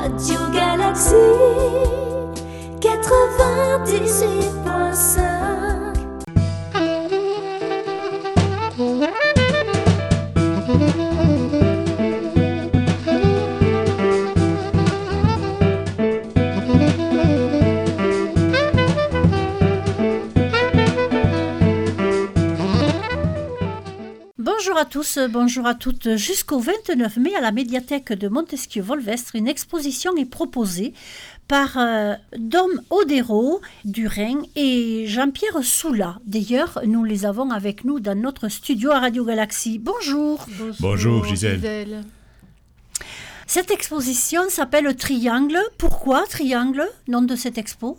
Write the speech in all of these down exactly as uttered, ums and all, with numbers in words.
Radio Galaxie quatre-vingt-dix-huit point cinq. Bonjour à tous, bonjour à toutes. Jusqu'au vingt-neuf mai, à la médiathèque de Montesquieu-Volvestre, une exposition est proposée par euh, Dom Odero du Rhin et Jean-Pierre Soula. D'ailleurs, nous les avons avec nous dans notre studio à Radio Galaxie. Bonjour. Bonjour, Bonjour Gisèle. Gisèle. Cette exposition s'appelle Triangle. Pourquoi Triangle, nom de cette expo?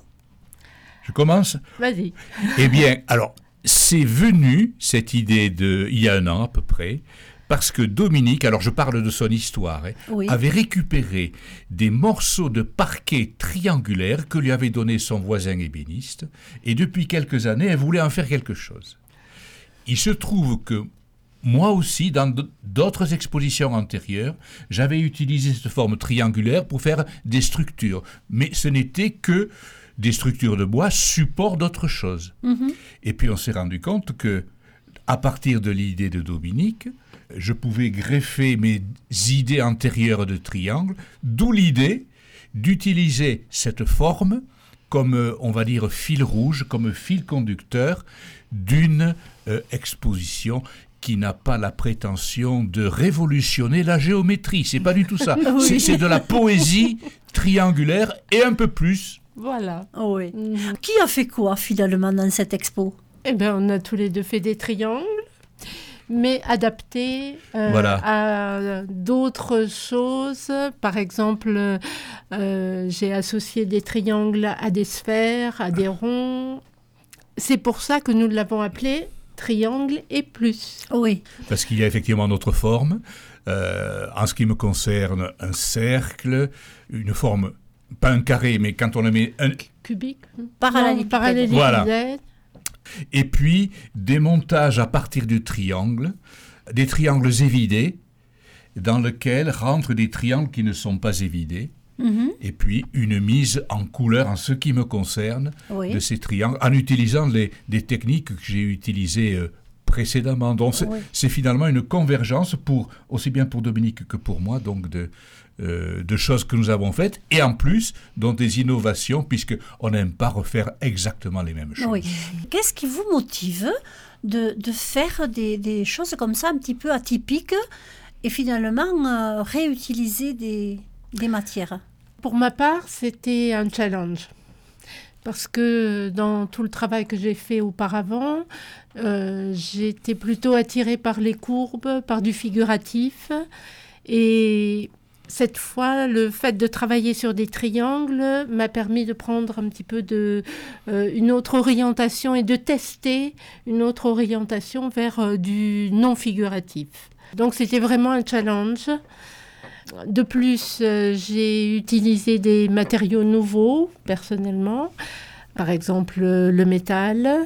Je commence ? Vas-y. Eh bien, alors, c'est venu, cette idée, de, il y a un an à peu près, parce que Dominique, alors je parle de son histoire, hein, Oui. avait récupéré des morceaux de parquet triangulaire que lui avait donné son voisin ébéniste, et depuis quelques années, elle voulait en faire quelque chose. Il se trouve que moi aussi, dans d'autres expositions antérieures, j'avais utilisé cette forme triangulaire pour faire des structures, mais ce n'était que des structures de bois, support d'autre chose. Mm-hmm. Et puis on s'est rendu compte que, à partir de l'idée de Dominique, je pouvais greffer mes idées antérieures de triangle, d'où l'idée d'utiliser cette forme comme, on va dire, fil rouge, comme fil conducteur d'une euh, exposition qui n'a pas la prétention de révolutionner la géométrie. C'est pas du tout ça. Oui. C'est, c'est de la poésie triangulaire et un peu plus. Voilà. Oh oui. Mmh. Qui a fait quoi finalement dans cette expo? Eh bien, on a tous les deux fait des triangles, mais adaptés euh, voilà. à d'autres choses. Par exemple, euh, j'ai associé des triangles à des sphères, à des ronds. C'est pour ça que nous l'avons appelé triangle et plus. Oui. Parce qu'il y a effectivement d'autres formes. Euh, en ce qui me concerne, un cercle, une forme, pas un carré, mais quand on le met un... Cubique. Parallélépipède. Parallélépipède. Voilà. Et puis, des montages à partir du triangle, des triangles évidés, dans lesquels rentrent des triangles qui ne sont pas évidés. Mm-hmm. Et puis, une mise en couleur, en ce qui me concerne, oui. de ces triangles, en utilisant les, des techniques que j'ai utilisées euh, précédemment. Donc, c'est, oui. c'est finalement une convergence, pour, aussi bien pour Dominique que pour moi, donc de... Euh, de choses que nous avons faites, et en plus, dans des innovations, puisqu'on n'aime pas refaire exactement les mêmes choses. Oui. Qu'est-ce qui vous motive de, de faire des, des choses comme ça, un petit peu atypiques, et finalement euh, réutiliser des, des matières? Pour ma part, c'était un challenge. Parce que dans tout le travail que j'ai fait auparavant, euh, j'étais plutôt attirée par les courbes, par du figuratif, et... Cette fois, le fait de travailler sur des triangles m'a permis de prendre un petit peu de, euh, une autre orientation et de tester une autre orientation vers euh, du non-figuratif. Donc, c'était vraiment un challenge. De plus, euh, j'ai utilisé des matériaux nouveaux, personnellement. Par exemple, euh, le métal.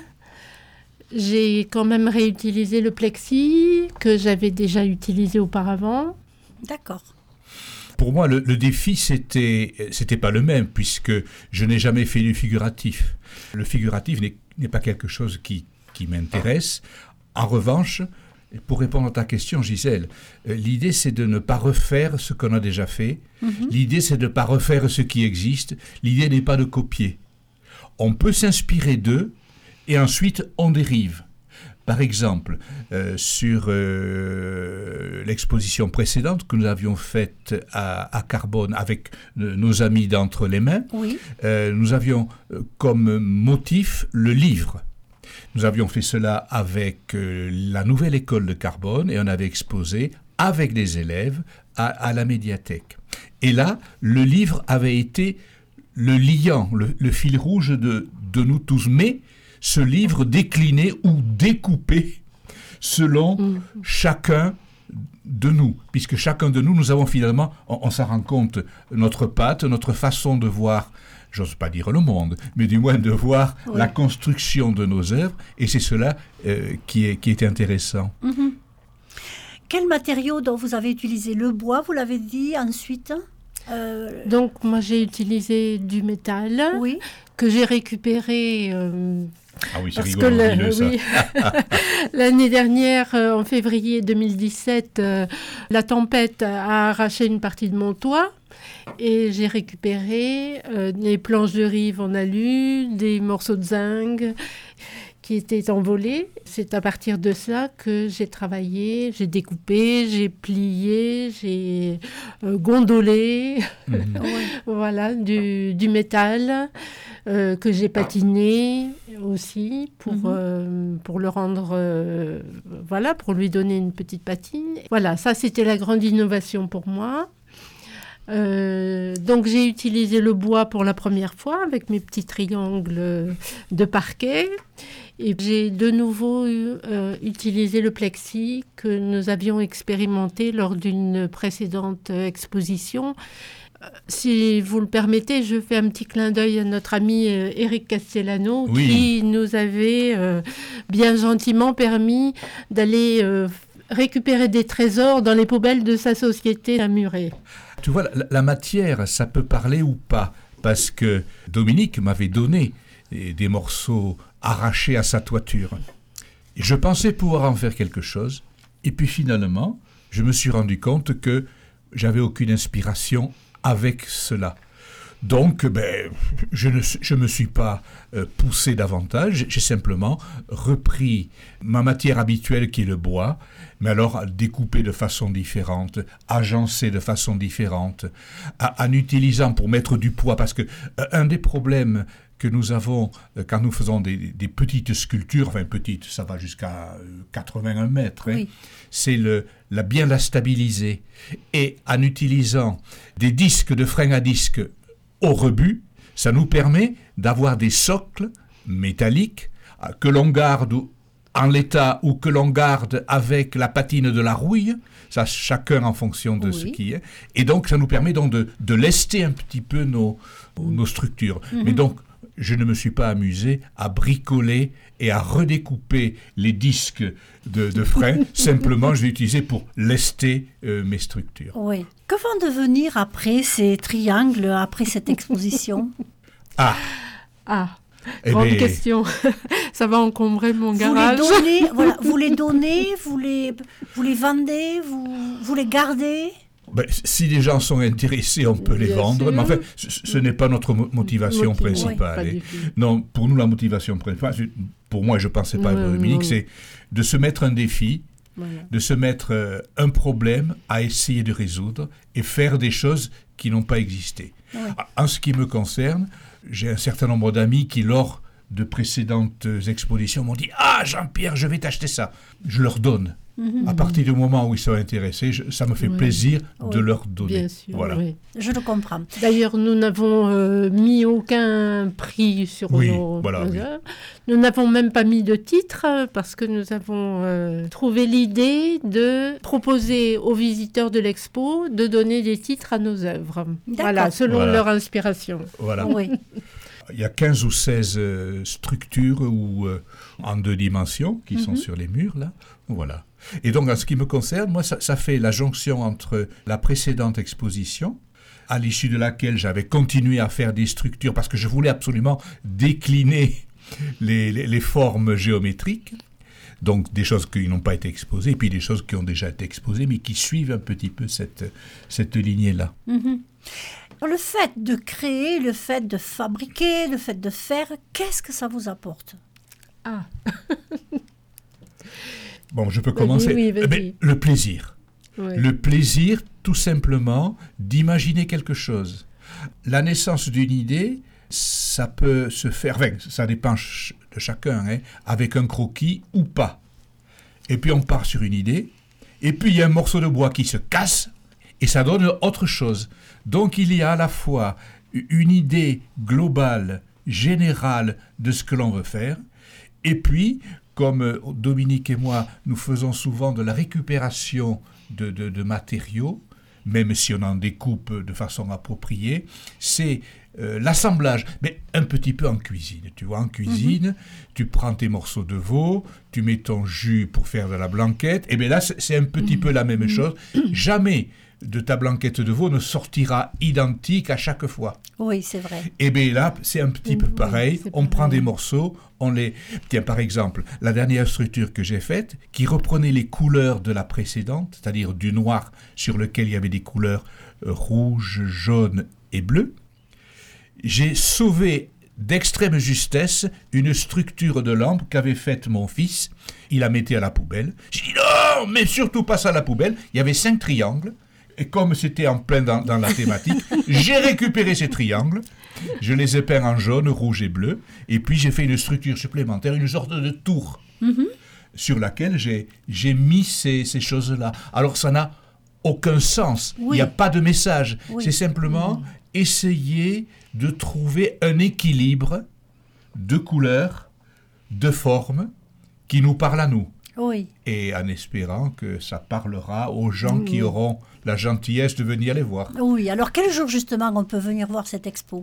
J'ai quand même réutilisé le plexi, que j'avais déjà utilisé auparavant. D'accord. Pour moi, le, le défi, c'était, c'était pas le même, puisque je n'ai jamais fait du figuratif. Le figuratif n'est, n'est pas quelque chose qui, qui m'intéresse. En revanche, pour répondre à ta question, Gisèle, l'idée, c'est de ne pas refaire ce qu'on a déjà fait. Mm-hmm. L'idée, c'est de ne pas refaire ce qui existe. L'idée n'est pas de copier. On peut s'inspirer d'eux, et ensuite, on dérive. Par exemple, euh, sur euh, l'exposition précédente que nous avions faite à, à Carbone avec euh, nos amis d'Entre les Mains, oui. euh, nous avions euh, comme motif le livre. Nous avions fait cela avec euh, la nouvelle école de Carbone, et on avait exposé avec des élèves à, à la médiathèque. Et là, le livre avait été le liant, le, le fil rouge de, de nous tous, mais ce livre décliné ou découpé selon mmh. chacun de nous, puisque chacun de nous, nous avons finalement, on, on s'en rend compte, notre patte, notre façon de voir, j'ose pas dire le monde, mais du moins de voir oui. la construction de nos œuvres, et c'est cela euh, qui, est, qui est intéressant. Mmh. Quel matériau dont vous avez utilisé? Le bois, vous l'avez dit, ensuite? Euh, Donc, moi, j'ai utilisé du métal oui. que j'ai récupéré... euh, Ah oui, c'est Parce rigolo, que le- dis-le, ça. oui. L'année dernière, euh, en février deux mille dix-sept, euh, la tempête a arraché une partie de mon toit et j'ai récupéré euh, des planches de rive en alu, des morceaux de zinc qui étaient envolés. C'est à partir de ça que j'ai travaillé, j'ai découpé, j'ai plié, j'ai euh, gondolé, Mhm. voilà, du, du métal. Euh, que j'ai patiné aussi pour, Mhm. euh, pour le rendre, euh, voilà, pour lui donner une petite patine. Voilà, ça c'était la grande innovation pour moi. Euh, donc j'ai utilisé le bois pour la première fois avec mes petits triangles de parquet. Et j'ai de nouveau euh, utilisé le plexi que nous avions expérimenté lors d'une précédente exposition. Si vous le permettez, je fais un petit clin d'œil à notre ami euh, Eric Castellano, Oui. qui nous avait euh, bien gentiment permis d'aller euh, récupérer des trésors dans les poubelles de sa société à Muret. Tu vois, la, la matière, ça peut parler ou pas, parce que Dominique m'avait donné des, des morceaux arrachés à sa toiture. Et je pensais pouvoir en faire quelque chose, et puis finalement, je me suis rendu compte que j'avais aucune inspiration avec cela. Donc, ben, je ne je me suis pas euh, poussé davantage, j'ai simplement repris ma matière habituelle qui est le bois, mais alors découpé de façon différente, agencé de façon différente, à, en utilisant pour mettre du poids, parce que euh, un des problèmes que nous avons euh, quand nous faisons des, des petites sculptures, enfin petites, ça va jusqu'à euh, quatre-vingt-un mètres, hein, Oui. c'est le, la, bien la stabiliser. Et en utilisant des disques de frein à disque au rebut, ça nous permet d'avoir des socles métalliques euh, que l'on garde en l'état ou que l'on garde avec la patine de la rouille, ça chacun en fonction de Oui. ce qui est. Et donc ça nous permet donc de, de lester un petit peu nos, nos structures. Mhm. Mais donc, je ne me suis pas amusé à bricoler et à redécouper les disques de, de frein. Simplement, je l'ai utilisé pour lester euh, mes structures. Oui. Que vont devenir après ces triangles, après cette exposition? Ah, Ah, eh grande ben, question. Ça va encombrer mon Vous les garage. donnez, voilà, vous les donnez, vous les, vous les vendez, vous, vous les gardez? ben, si les gens sont intéressés, on peut les Bien vendre. sûr. Mais en fait, ce, ce n'est pas notre mo- motivation Motiv- principale. oui, pas hein. du tout. Non, pour nous, la motivation principale, c'est- pour moi, je ne pensais pas à Ouais, Dominique, non. c'est de se mettre un défi, Voilà. de se mettre euh, un problème à essayer de résoudre et faire des choses qui n'ont pas existé. Oui. En ce qui me concerne, j'ai un certain nombre d'amis qui, lors de précédentes expositions, m'ont dit « Ah, Jean-Pierre, je vais t'acheter ça !» Je leur donne. Mhm. À partir du moment où ils sont intéressés, je- ça me fait Oui. plaisir de Oui. leur donner. Bien sûr, Voilà. oui. Je le comprends. D'ailleurs, nous n'avons euh, mis aucun prix sur Oui, nos, voilà, nos oui. œuvres. Nous n'avons même pas mis de titre euh, parce que nous avons euh, trouvé l'idée de proposer aux visiteurs de l'expo de donner des titres à nos œuvres. Voilà, selon Voilà. leur inspiration. Voilà. Oui. Il y a quinze ou seize euh, structures ou, euh, en deux dimensions qui sont Mhm. sur les murs, là. Voilà. Et donc, en ce qui me concerne, moi, ça, ça fait la jonction entre la précédente exposition, à l'issue de laquelle j'avais continué à faire des structures parce que je voulais absolument décliner les, les, les formes géométriques, donc des choses qui n'ont pas été exposées, et puis des choses qui ont déjà été exposées, mais qui suivent un petit peu cette, cette lignée-là. Mhm. Le fait de créer, le fait de fabriquer, le fait de faire, qu'est-ce que ça vous apporte? Ah, Bon, je peux Vas-y, commencer. oui, Eh vas-y. ben, le plaisir. ouais. Le plaisir, tout simplement, d'imaginer quelque chose. La naissance d'une idée, ça peut se faire, enfin, ça dépend ch- de chacun, hein, avec un croquis ou pas. Et puis on part sur une idée, et puis il y a un morceau de bois qui se casse, et ça donne autre chose. Donc il y a à la fois une idée globale, générale de ce que l'on veut faire, et puis, comme euh, Dominique et moi, nous faisons souvent de la récupération de, de, de matériaux, même si on en découpe de façon appropriée, c'est euh, l'assemblage, mais un petit peu en cuisine. Tu vois, en cuisine, mm-hmm. tu prends tes morceaux de veau, tu mets ton jus pour faire de la blanquette, et bien là, c'est, c'est un petit mm-hmm. peu la même chose. Jamais de ta blanquette de veau ne sortira identique à chaque fois. Oui, c'est vrai. Et bien là, c'est un petit Oui, peu pareil. c'est On pareil. prend des morceaux, on les... Tiens, par exemple, la dernière structure que j'ai faite, qui reprenait les couleurs de la précédente, c'est-à-dire du noir sur lequel il y avait des couleurs euh, rouge, jaune et bleu, j'ai sauvé d'extrême justesse une structure de lampe qu'avait faite mon fils. Il la mettait à la poubelle. J'ai dit non, mais surtout pas ça à la poubelle. Il y avait cinq triangles. Et comme c'était en plein dans, dans la thématique, j'ai récupéré ces triangles. Je les ai peints en jaune, rouge et bleu. Et puis j'ai fait une structure supplémentaire, une sorte de tour, Mhm. sur laquelle j'ai, j'ai mis ces, ces choses-là. Alors ça n'a aucun sens. Il Oui. n'y a pas de message. Oui. C'est simplement essayer de trouver un équilibre de couleurs, de formes, qui nous parle à nous. Oui. Et en espérant que ça parlera aux gens Oui. qui auront la gentillesse de venir les voir. Oui. Alors, quel jour, justement, on peut venir voir cette expo?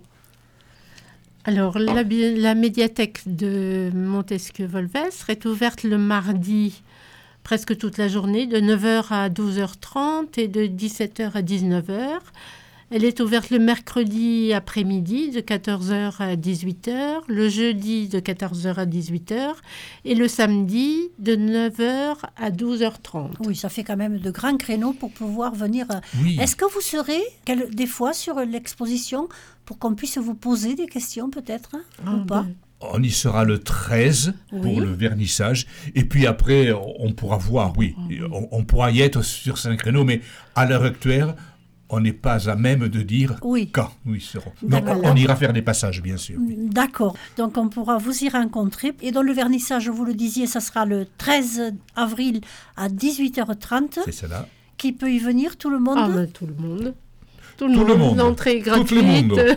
Alors, la, bi- la médiathèque de Montesquieu-Volvestre est ouverte le mardi presque toute la journée, de neuf heures à douze heures trente et de dix-sept heures à dix-neuf heures. Elle est ouverte le mercredi après-midi de quatorze heures à dix-huit heures, le jeudi de quatorze heures à dix-huit heures et le samedi de neuf heures à douze heures trente. Oui, ça fait quand même de grands créneaux pour pouvoir venir. euh, Oui, Est-ce que vous serez quel- des fois sur l'exposition pour qu'on puisse vous poser des questions peut-être hein, Ah, ou pas? ben, on y sera le treize pour Oui. le vernissage. Et puis après, on pourra voir, oui, on, on pourra y être sur cinq créneaux, mais à l'heure actuelle, on n'est pas à même de dire Oui. quand nous y serons. Donc, D'accord. on ira faire des passages, bien sûr. D'accord. Donc on pourra vous y rencontrer. Et dans le vernissage, vous le disiez, ça sera le treize avril à dix-huit heures trente. C'est cela. Qui peut y venir? Tout le monde? Ah, ben, tout le monde. Tout Tout le monde. L'entrée est Tout gratuite. le monde.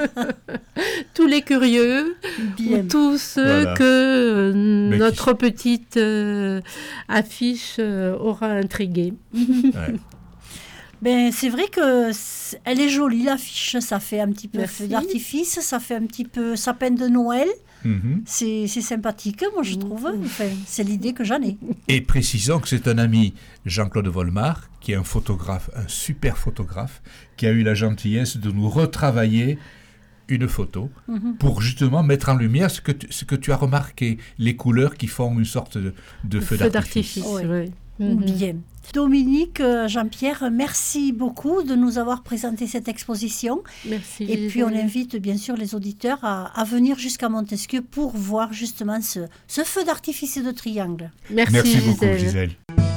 Tous les curieux. Bien. Ou tous ceux Voilà. que euh, Mais qui- notre petite euh, affiche euh, aura intrigué. Ouais. Ben, c'est vrai que c'est- elle est jolie l'affiche, ça fait un petit peu Merci. feu d'artifice, ça fait un petit peu sapin de Noël. Mhm. C'est c'est sympathique, moi je trouve. Enfin, c'est l'idée que j'en ai. Et précisons que c'est un ami, Jean-Claude Volmar, qui est un photographe, un super photographe, qui a eu la gentillesse de nous retravailler une photo Mhm. pour justement mettre en lumière ce que tu, ce que tu as remarqué, les couleurs qui font une sorte de, de feu, d'artifice. Oui. oui. Mhm. Bien. Dominique, euh, Jean-Pierre, merci beaucoup de nous avoir présenté cette exposition. Merci. Et puis on Gisèle. invite bien sûr les auditeurs à, à venir jusqu'à Montesquieu pour voir justement ce, ce feu d'artifice et de triangle. Merci, Merci beaucoup, Gisèle. Gisèle.